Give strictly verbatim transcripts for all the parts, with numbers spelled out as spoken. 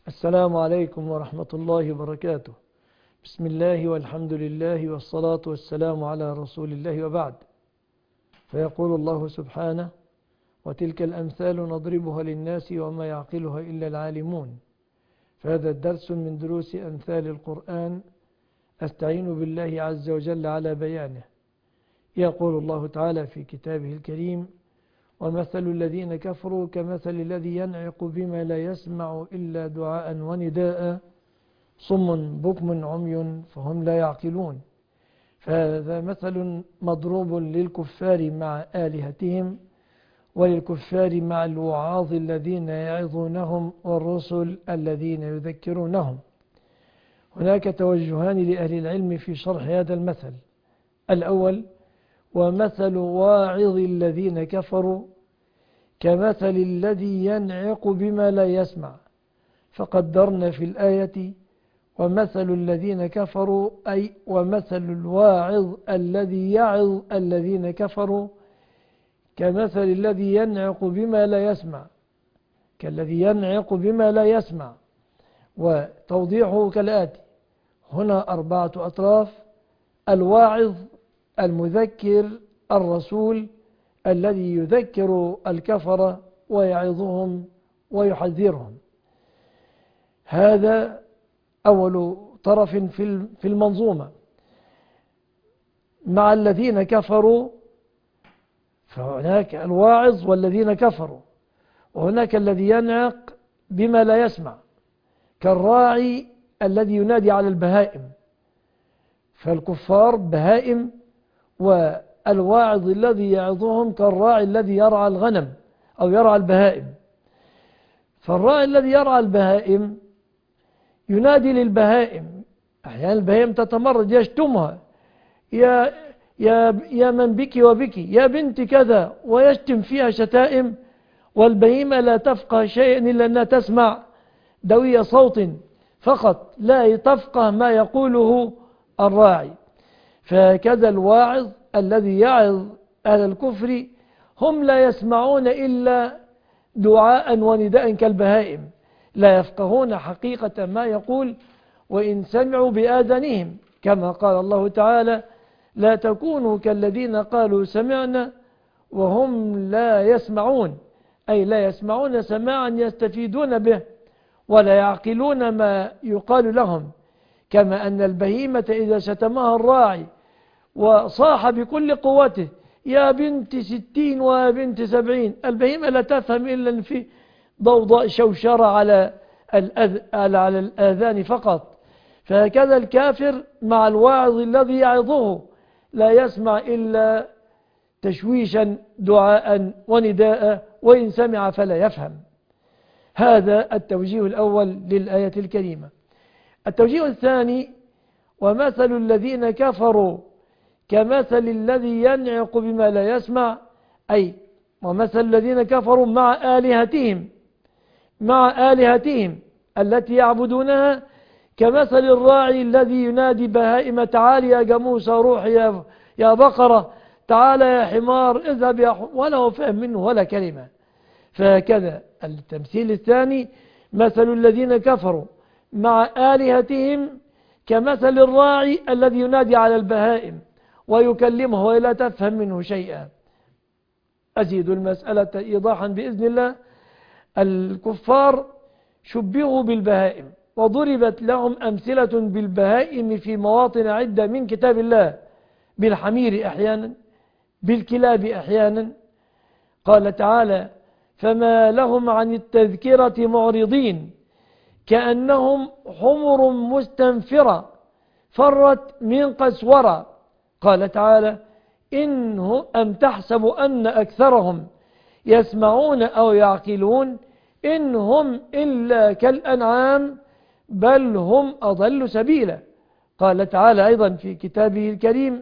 السلام عليكم ورحمة الله وبركاته. بسم الله والحمد لله والصلاة والسلام على رسول الله وبعد. فيقول الله سبحانه: وتلك الأمثال نضربها للناس وما يعقلها إلا العالمون. فهذا الدرس من دروس أمثال القرآن، أستعين بالله عز وجل على بيانه. يقول الله تعالى في كتابه الكريم: ومثل الذين كفروا كمثل الذي ينعق بما لا يسمع إلا دعاء ونداء صم بكم عمي فهم لا يعقلون. فهذا مثل مضروب للكفار مع آلهتهم، وللكفار مع الوعاظ الذين يعظونهم والرسل الذين يذكرونهم. هناك توجهان لأهل العلم في شرح هذا المثل. الأول: ومثل واعظ الذين كفروا كمثل الذي ينعق بما لا يسمع. فقدرنا في الآية: ومثل الذين كفروا، أي ومثل الواعظ الذي يعظ الذين كفروا كمثل الذي ينعق بما لا يسمع، كالذي ينعق بما لا يسمع. وتوضيحه كالآتي: هنا أربعة أطراف: الواعظ، المذكر، الرسول الذي يذكر الكفر ويعظهم ويحذرهم. هذا أول طرف في المنظومة. مع الذين كفروا فهناك الواعظ والذين كفروا، وهناك الذي ينعق بما لا يسمع كالراعي الذي ينادي على البهائم. فالكفار بهائم، والواعظ الذي يعظهم كالراعي الذي يرعى الغنم أو يرعى البهائم. فالراعي الذي يرعى البهائم ينادي للبهائم، أحيانا البهائم تتمرد يشتمها: يا, يا, يا من بك وبك، يا بنت كذا، ويشتم فيها شتائم. والبهيمة لا تفقه شيئا إلا أنها تسمع دوي صوت فقط، لا تفقه ما يقوله الراعي. فكذا الواعظ الذي يعظ أهل الكفر هم لا يسمعون إلا دعاء ونداء كالبهائم، لا يفقهون حقيقة ما يقول، وإن سمعوا بآذانهم، كما قال الله تعالى: لا تكونوا كالذين قالوا سمعنا وهم لا يسمعون، أي لا يسمعون سماعا يستفيدون به ولا يعقلون ما يقال لهم. كما أن البهيمة إذا شتمها الراعي وصاح بكل قوته: يا بنت ستين ويا بنت سبعين، البهيمة لا تفهم إلا في ضوضاء شوشرة على على الآذان فقط. فهكذا الكافر مع الواعظ الذي يعظه لا يسمع إلا تشويشا دعاء ونداء، وإن سمع فلا يفهم. هذا التوجيه الأول للآية الكريمة. التوجيه الثاني: ومثل الذين كفروا كمثل الذي ينعق بما لا يسمع، أي ومثل الذين كفروا مع آلهتهم مع آلهتهم التي يعبدونها كمثل الراعي الذي ينادي بهائم: تعالي يا جاموسة، روح يا, يا بقرة، تعالى يا حمار، اذهب يا حمار، ولا هو فهم منه ولا كلمة. فهكذا التمثيل الثاني: مثل الذين كفروا مع آلهتهم كمثل الراعي الذي ينادي على البهائم ويكلمه ولا تفهم منه شيئا. أزيد المسألة إيضاحا بإذن الله. الكفار شبهوا بالبهائم، وضربت لهم أمثلة بالبهائم في مواطن عدة من كتاب الله: بالحمير أحيانا، بالكلاب أحيانا. قال تعالى: فما لهم عن التذكرة معرضين كأنهم حمر مستنفرة فرت من قسورة. قال تعالى: إنه أم تحسب أن أكثرهم يسمعون أو يعقلون إن هم إلا كالأنعام بل هم أضل سبيلا. قال تعالى أيضا في كتابه الكريم: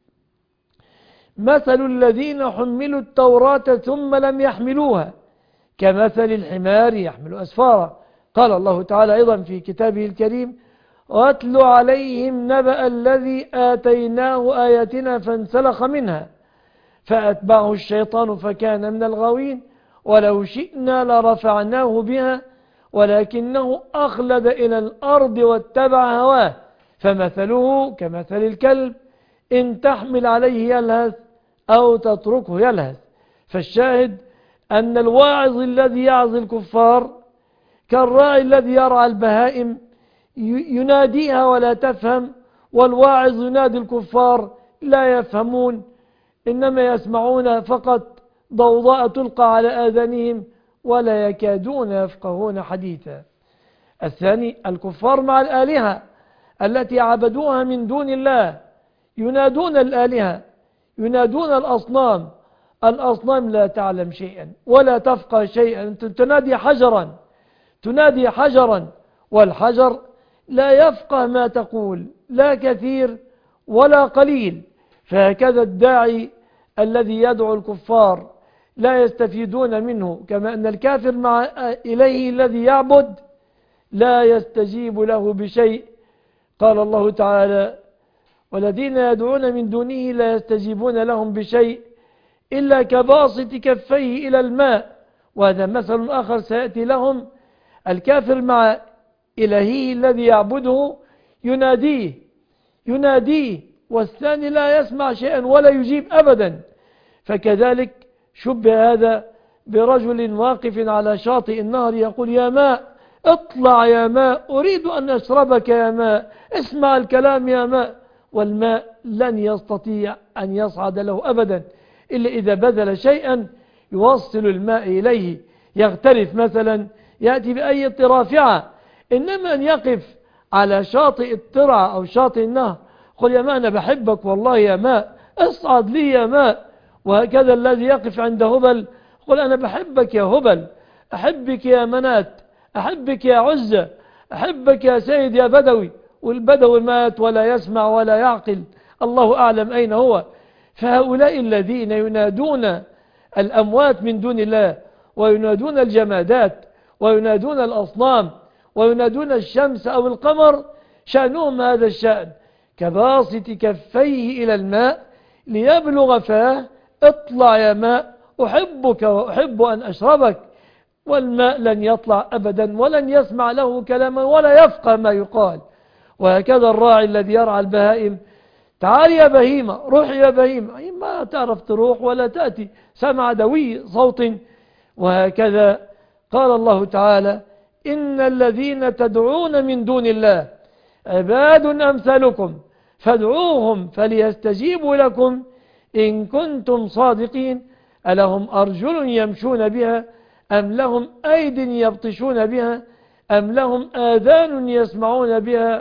مثل الذين حملوا التوراة ثم لم يحملوها كمثل الحمار يحمل أسفارا. قال الله تعالى أيضا في كتابه الكريم: واتل عليهم نبأ الذي آتيناه آياتنا فانسلخ منها فأتبعه الشيطان فكان من الغاوين ولو شئنا لرفعناه بها ولكنه أخلد إلى الأرض واتبع هواه فمثله كمثل الكلب إن تحمل عليه يلهث أو تتركه يلهث. فالشاهد أن الواعظ الذي يعظ الكفار كالراعي الذي يرعى البهائم يناديها ولا تفهم، والواعظ ينادي الكفار لا يفهمون، إنما يسمعون فقط ضوضاء تلقى على آذانهم ولا يكادون يفقهون حديثا. الثاني الكفار مع الآلهة التي عبدوها من دون الله ينادون الآلهة، ينادون الأصنام، الأصنام لا تعلم شيئا ولا تفقه شيئا، تنادي حجرا تنادي حجرا والحجر لا يفقه ما تقول لا كثير ولا قليل. فهكذا الداعي الذي يدعو الكفار لا يستفيدون منه، كما أن الكافر مع إليه الذي يعبد لا يستجيب له بشيء. قال الله تعالى والذين يدعون من دونه لا يستجيبون لهم بشيء إلا كباسط كفيه إلى الماء. وهذا مثل آخر سيأتي لهم. الكافر مع إلهه الذي يعبده يناديه يناديه والثاني لا يسمع شيئا ولا يجيب أبدا. فكذلك شبه هذا برجل واقف على شاطئ النهر يقول يا ماء اطلع يا ماء أريد أن أشربك يا ماء، اسمع الكلام يا ماء، والماء لن يستطيع أن يصعد له أبدا إلا إذا بذل شيئا يوصل الماء إليه، يغترف مثلا يأتي بأي رافعة. إنما أن يقف على شاطئ الترعة أو شاطئ النهر قل يا ماء أنا بحبك والله يا ماء اصعد لي يا ماء. وهكذا الذي يقف عند هبل قل أنا بحبك يا هبل، أحبك يا منات، أحبك يا عزة، أحبك يا سيد يا بدوي، والبدوي مات ولا يسمع ولا يعقل، الله أعلم أين هو. فهؤلاء الذين ينادون الأموات من دون الله وينادون الجمادات وينادون الأصنام وينادون الشمس أو القمر شأنهم هذا الشأن كباسط كفيه إلى الماء ليبلغ فاه اطلع يا ماء أحبك وأحب أن أشربك، والماء لن يطلع أبدا ولن يسمع له كلاما ولا يفقه ما يقال. وهكذا الراعي الذي يرعى البهائم تعال يا بهيمة روح يا بهيمة ما تعرف تروح ولا تأتي، سمع دوي صوت. وهكذا قال الله تعالى إن الذين تدعون من دون الله عباد أمثالكم فادعوهم فليستجيبوا لكم إن كنتم صادقين ألهم أرجل يمشون بها أم لهم أيد يبطشون بها أم لهم آذان يسمعون بها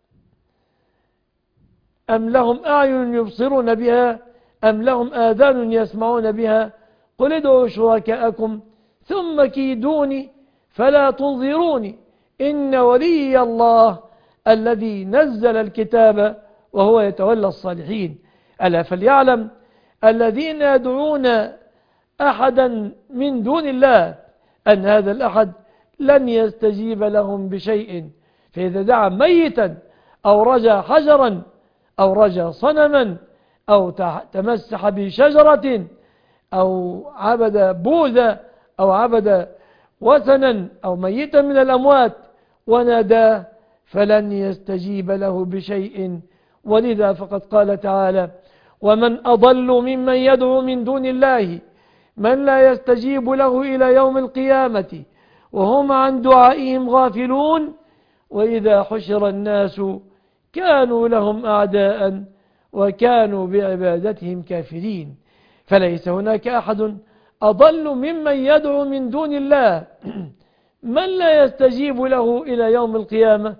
أم لهم أعين يبصرون بها أم لهم آذان يسمعون بها قل ادعوا شركاءكم ثم كيدوني فلا تنظروني إن ولي الله الذي نزل الكتاب وهو يتولى الصالحين. ألا فليعلم الذين يدعون أحدا من دون الله أن هذا الأحد لن يستجيب لهم بشيء. فإذا دعا ميتا أو رجا حجرا أو رجا صنما أو تمسح بشجرة أو عبد بوذا أو عبد وثنا أو ميتا من الأموات وناداه فلن يستجيب له بشيء. ولذا فقد قال تعالى ومن أضل ممن يدعو من دون الله من لا يستجيب له إلى يوم القيامة وهم عن دعائهم غافلون وإذا حشر الناس كانوا لهم أعداء وكانوا بعبادتهم كافرين. فليس هناك أحد أضل ممن يدعو من دون الله من لا يستجيب له إلى يوم القيامة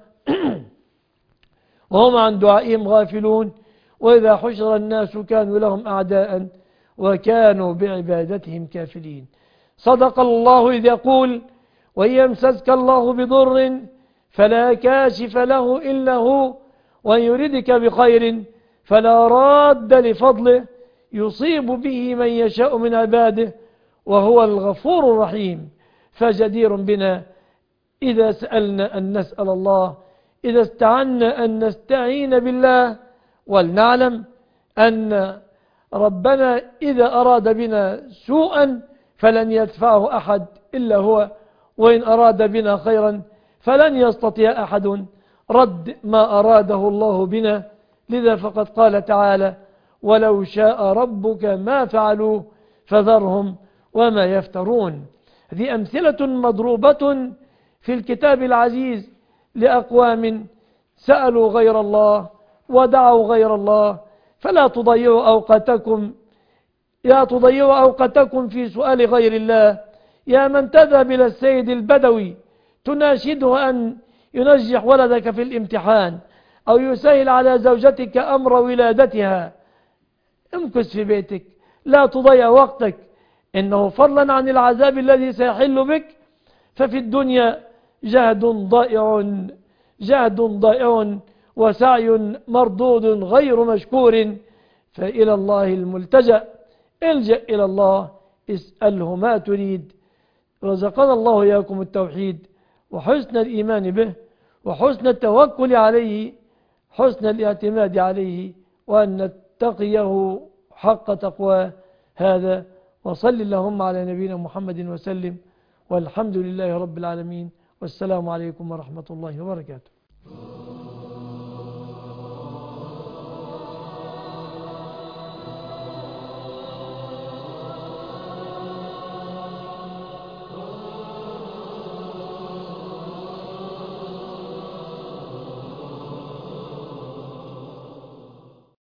وهم عن دعائهم غافلون وإذا حشر الناس كانوا لهم أعداء وكانوا بعبادتهم كافرين. صدق الله إذ يقول وإن يمسسك الله بضر فلا كاشف له إلا هو وإن يردك بخير فلا راد لفضله يصيب به من يشاء من عباده وهو الغفور الرحيم. فجدير بنا إذا سألنا أن نسأل الله، إذا استعنا أن نستعين بالله، ولنعلم أن ربنا إذا أراد بنا سوءا فلن يدفعه أحد إلا هو، وإن أراد بنا خيرا فلن يستطيع أحد رد ما أراده الله بنا. لذا فقد قال تعالى: ولو شاء ربك ما فعلوا فذرهم وما يفترون. هذه أمثلة مضروبة في الكتاب العزيز لأقوام سألوا غير الله ودعوا غير الله. فلا تضيعوا أوقاتكم يا تضيعوا أوقاتكم في سؤال غير الله. يا من تذهب إلى السيد البدوي تناشده أن ينجح ولدك في الامتحان أو يسهل على زوجتك أمر ولادتها، امكث في بيتك، لا تضيع وقتك. إنه فضلا عن العذاب الذي سيحل بك ففي الدنيا جهد ضائع جهد ضائع وسعي مردود غير مشكور. فإلى الله الملتجأ، الجأ إلى الله، اسأله ما تريد. رزقنا الله إياكم التوحيد وحسن الإيمان به وحسن التوكل عليه، حسن الاعتماد عليه، وأن نتقيه حق تقواه. هذا وصل اللهم على نبينا محمد وسلم، والحمد لله رب العالمين، والسلام عليكم ورحمة الله وبركاته.